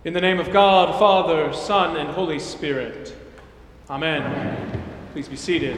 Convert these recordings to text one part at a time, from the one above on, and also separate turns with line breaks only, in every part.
In the name of God, Father, Son, and Holy Spirit. Amen. Please be seated.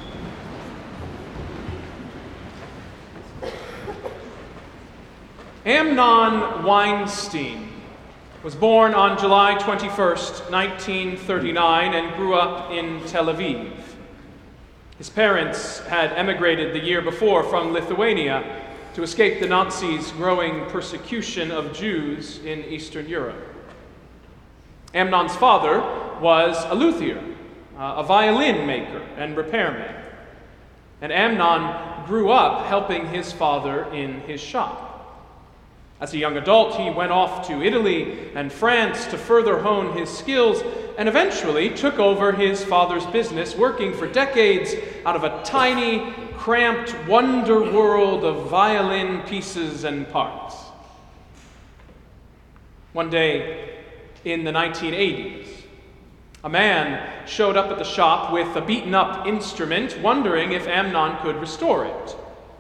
Amnon Weinstein was born on July 21st, 1939, and grew up in Tel Aviv. His parents had emigrated the year before from Lithuania to escape the Nazis' growing persecution of Jews in Eastern Europe. Amnon's father was a luthier, a violin maker and repairman, and Amnon grew up helping his father in his shop. As a young adult, he went off to Italy and France to further hone his skills and eventually took over his father's business, working for decades out of a tiny, cramped wonder world of violin pieces and parts. One day in the 1980s, a man showed up at the shop with a beaten-up instrument, wondering if Amnon could restore it.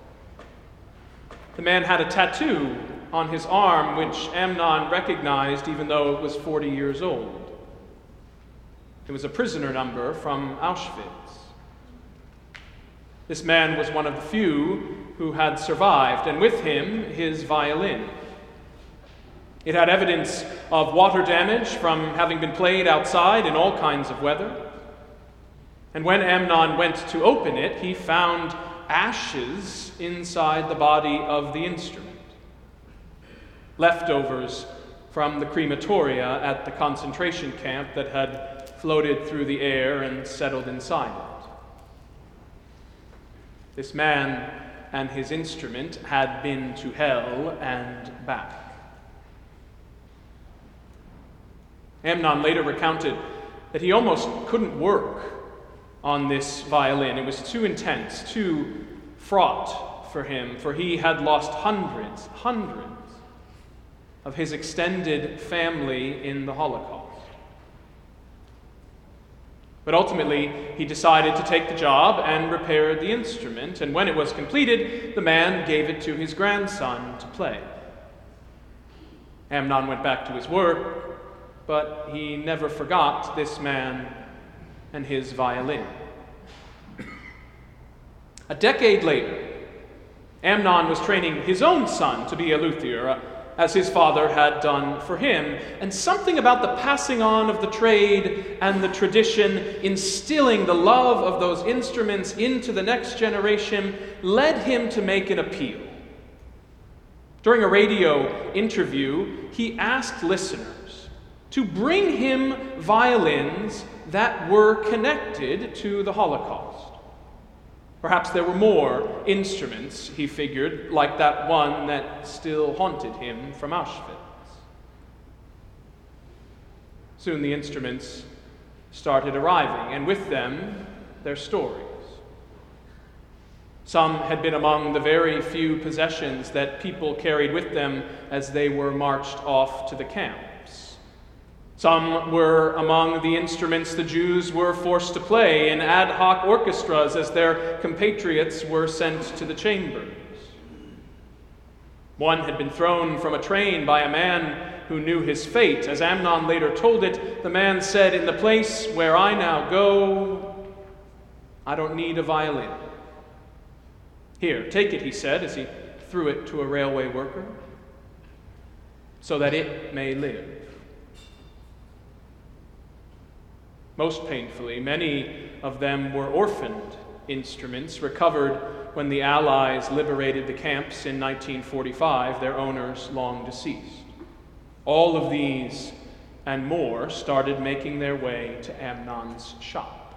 The man had a tattoo on his arm, which Amnon recognized even though it was 40 years old. It was a prisoner number from Auschwitz. This man was one of the few who had survived, and with him, his violin. It had evidence of water damage from having been played outside in all kinds of weather. And when Amnon went to open it, he found ashes inside the body of the instrument. Leftovers from the crematoria at the concentration camp that had floated through the air and settled inside it. This man and his instrument had been to hell and back. Amnon later recounted that he almost couldn't work on this violin. It was too intense, too fraught for him, for he had lost hundreds of his extended family in the Holocaust. But ultimately, he decided to take the job and repaired the instrument, and when it was completed, the man gave it to his grandson to play. Amnon went back to his work, but he never forgot this man and his violin. A decade later, Amnon was training his own son to be a luthier, as his father had done for him. And something about the passing on of the trade and the tradition, instilling the love of those instruments into the next generation, led him to make an appeal. During a radio interview, he asked listeners to bring him violins that were connected to the Holocaust. Perhaps there were more instruments, he figured, like that one that still haunted him from Auschwitz. Soon the instruments started arriving, and with them, their stories. Some had been among the very few possessions that people carried with them as they were marched off to the camps. Some were among the instruments the Jews were forced to play in ad hoc orchestras as their compatriots were sent to the chambers. One had been thrown from a train by a man who knew his fate. As Amnon later told it, the man said, "In the place where I now go, I don't need a violin. Here, take it," he said, as he threw it to a railway worker, "so that it may live." Most painfully, many of them were orphaned instruments recovered when the Allies liberated the camps in 1945, their owners long deceased. All of these and more started making their way to Amnon's shop.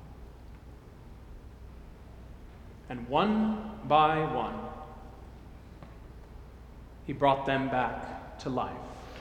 And one by one, he brought them back to life,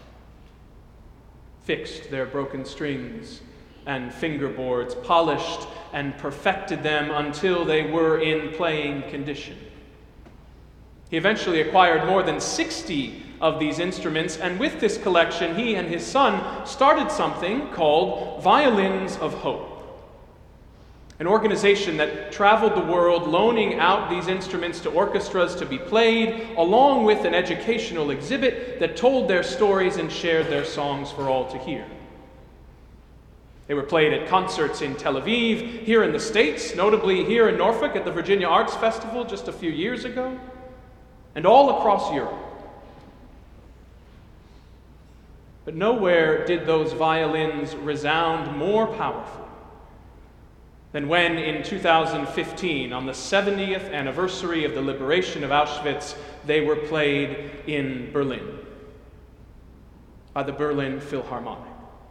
fixed their broken strings and fingerboards, polished and perfected them until they were in playing condition. He eventually acquired more than 60 of these instruments, and with this collection, he and his son started something called Violins of Hope. An organization that traveled the world loaning out these instruments to orchestras to be played, along with an educational exhibit that told their stories and shared their songs for all to hear. They were played at concerts in Tel Aviv, here in the States, notably here in Norfolk at the Virginia Arts Festival just a few years ago, and all across Europe. But nowhere did those violins resound more powerfully than when, in 2015, on the 70th anniversary of the liberation of Auschwitz, they were played in Berlin by the Berlin Philharmonic.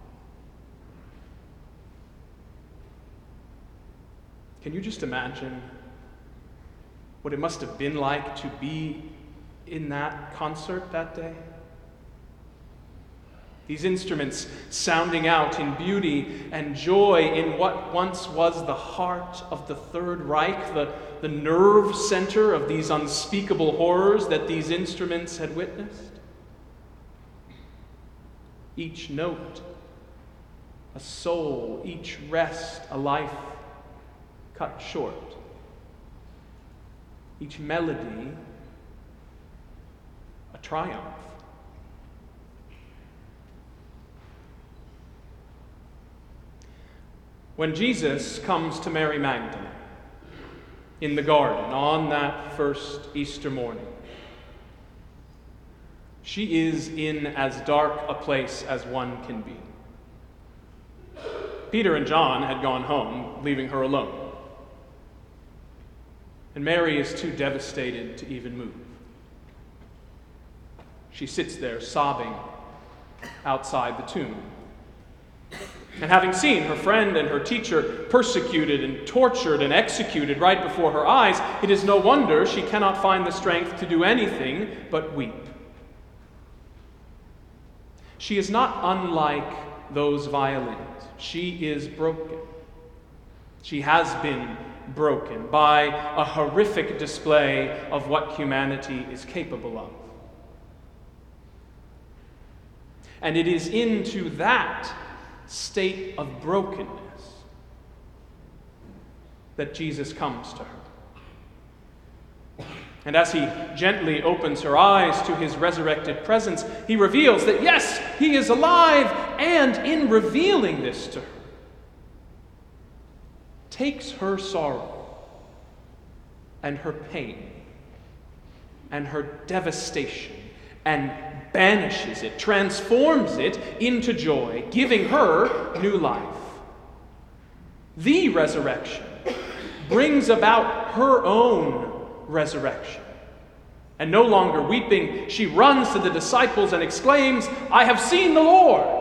Can you just imagine what it must have been like to be in that concert that day? These instruments sounding out in beauty and joy in what once was the heart of the Third Reich, the nerve center of these unspeakable horrors that these instruments had witnessed. Each note, a soul, each rest, a life cut short. Each melody, a triumph. When Jesus comes to Mary Magdalene in the garden on that first Easter morning, she is in as dark a place as one can be. Peter and John had gone home, leaving her alone. And Mary is too devastated to even move. She sits there sobbing outside the tomb. And having seen her friend and her teacher persecuted and tortured and executed right before her eyes, it is no wonder she cannot find the strength to do anything but weep. She is not unlike those violins. She is broken. She has been broken by a horrific display of what humanity is capable of. And it is into that state of brokenness that Jesus comes to her. And as he gently opens her eyes to his resurrected presence, he reveals that yes, he is alive, and in revealing this to her, takes her sorrow and her pain and her devastation and banishes it, transforms it into joy, giving her new life. The resurrection brings about her own resurrection. And no longer weeping, she runs to the disciples and exclaims, "I have seen the Lord."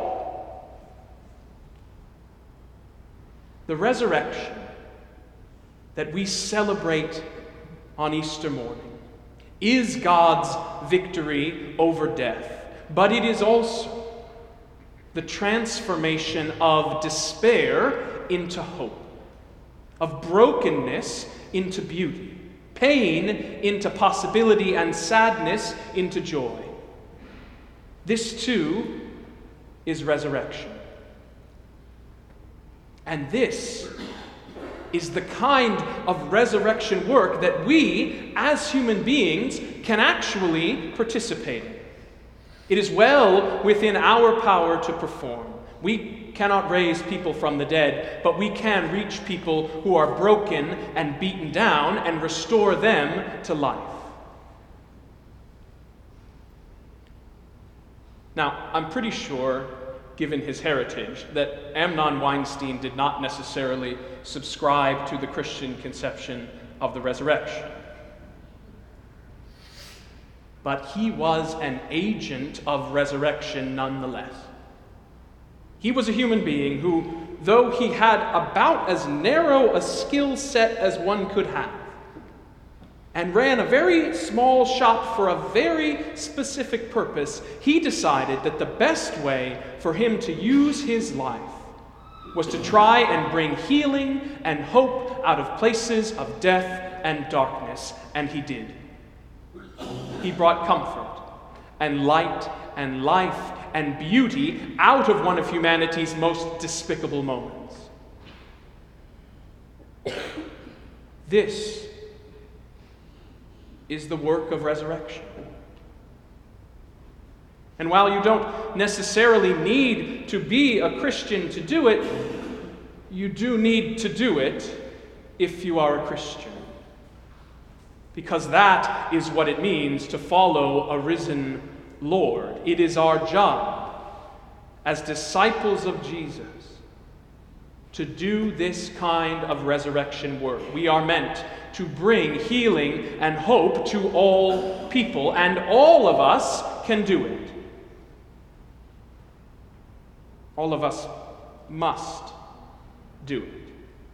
The resurrection that we celebrate on Easter morning is God's victory over death, but it is also the transformation of despair into hope, of brokenness into beauty, pain into possibility, and sadness into joy. This too is resurrection. And this is the kind of resurrection work that we, as human beings, can actually participate in. It is well within our power to perform. We cannot raise people from the dead, but we can reach people who are broken and beaten down and restore them to life. Now, I'm pretty sure, given his heritage, that Amnon Weinstein did not necessarily subscribe to the Christian conception of the resurrection. But he was an agent of resurrection nonetheless. He was a human being who, though he had about as narrow a skill set as one could have, and ran a very small shop for a very specific purpose, he decided that the best way for him to use his life was to try and bring healing and hope out of places of death and darkness, and he did. He brought comfort and light and life and beauty out of one of humanity's most despicable moments. This is the work of resurrection. And while you don't necessarily need to be a Christian to do it, you do need to do it if you are a Christian. Because that is what it means to follow a risen Lord. It is our job as disciples of Jesus to do this kind of resurrection work. We are meant to bring healing and hope to all people, and all of us can do it. All of us must do it.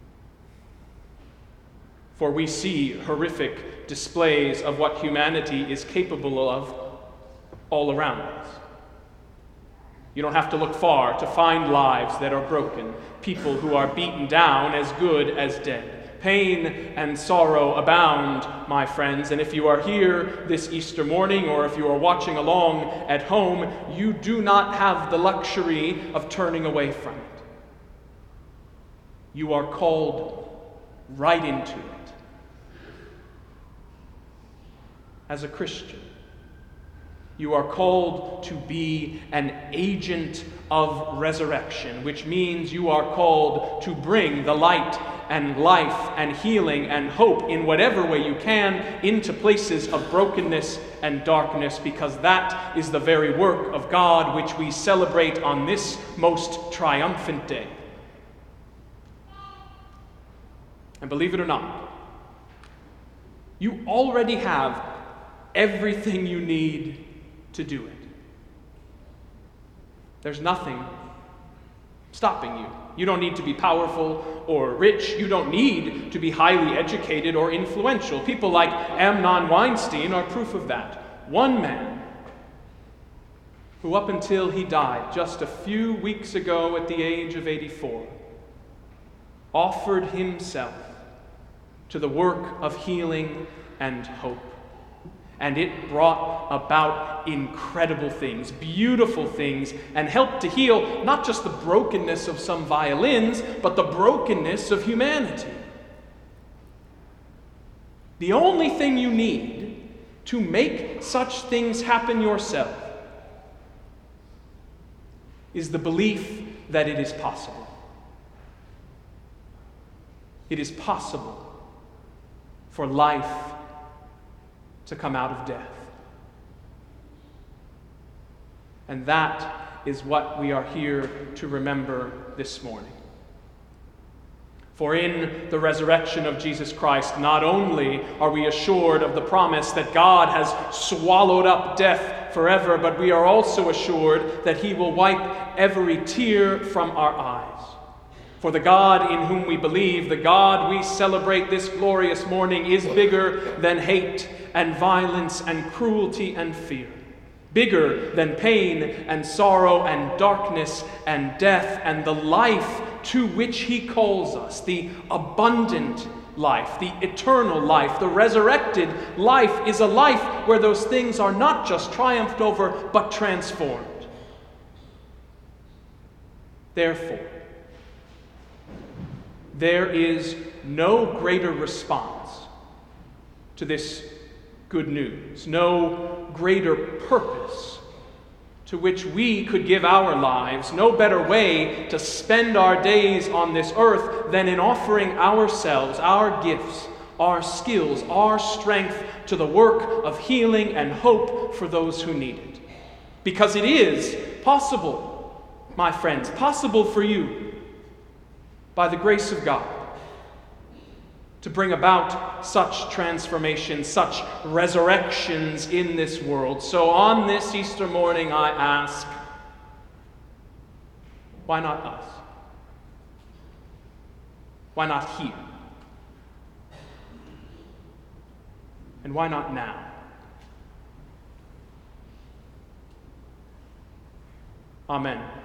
For we see horrific displays of what humanity is capable of all around us. You don't have to look far to find lives that are broken, people who are beaten down as good as dead. Pain and sorrow abound, my friends, and if you are here this Easter morning or if you are watching along at home, you do not have the luxury of turning away from it. You are called right into it. As a Christian, you are called to be an agent of resurrection, which means you are called to bring the light and life and healing and hope in whatever way you can into places of brokenness and darkness, because that is the very work of God which we celebrate on this most triumphant day. And believe it or not, you already have everything you need to do it. There's nothing stopping you. You don't need to be powerful or rich. You don't need to be highly educated or influential. People like Amnon Weinstein are proof of that. One man who, up until he died just a few weeks ago at the age of 84, offered himself to the work of healing and hope. And it brought about incredible things, beautiful things, and helped to heal not just the brokenness of some violins, but the brokenness of humanity. The only thing you need to make such things happen yourself is the belief that it is possible. It is possible for life to come out of death. And that is what we are here to remember this morning. For in the resurrection of Jesus Christ, not only are we assured of the promise that God has swallowed up death forever, but we are also assured that He will wipe every tear from our eyes. For the God in whom we believe, the God we celebrate this glorious morning, is bigger than hate and violence and cruelty and fear, bigger than pain and sorrow and darkness and death, and the life to which He calls us, the abundant life, the eternal life, the resurrected life, is a life where those things are not just triumphed over, but transformed. Therefore, there is no greater response to this good news, no greater purpose to which we could give our lives, no better way to spend our days on this earth than in offering ourselves, our gifts, our skills, our strength to the work of healing and hope for those who need it. Because it is possible, my friends, possible for you, by the grace of God, to bring about such transformation, such resurrections in this world. So on this Easter morning, I ask, why not us? Why not here? And why not now? Amen.